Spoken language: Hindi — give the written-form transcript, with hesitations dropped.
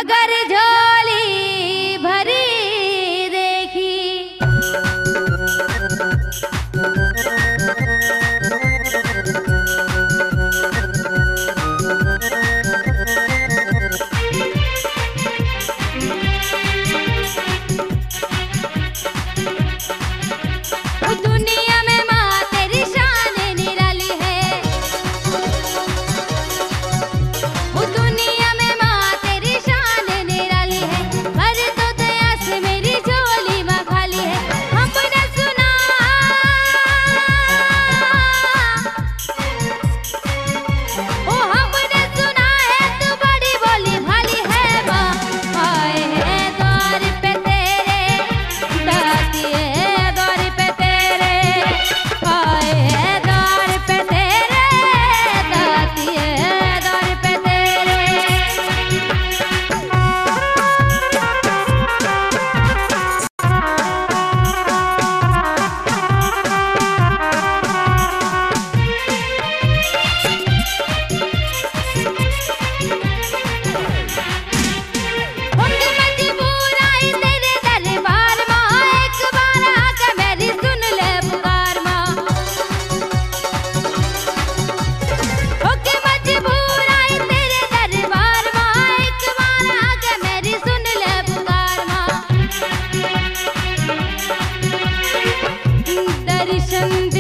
मगर झोली भरी देखी। दुनिया में माँ तेरी शान निराली है, दुनिया में माँ तेरी शान निराली है। भर तो दया से मेरी झोली माँ खाली है। हमने सुना ओ हमने सुना है तू बड़ी बोली भाली है माँ। आए हैं द्वार पे तेरे दाती है, द्वार पे तेरे आए हैं, द्वार पे तेरे दाती है, द्वार पे तेरे। होके मजबूर आई तेरे दरबार माँ, एक बार आके मेरी सुन ले पुकार माँ। होके मजबूर आई तेरे दरबार माँ, एक बार आके मेरी सुन ले पुकार माँ। दर्शन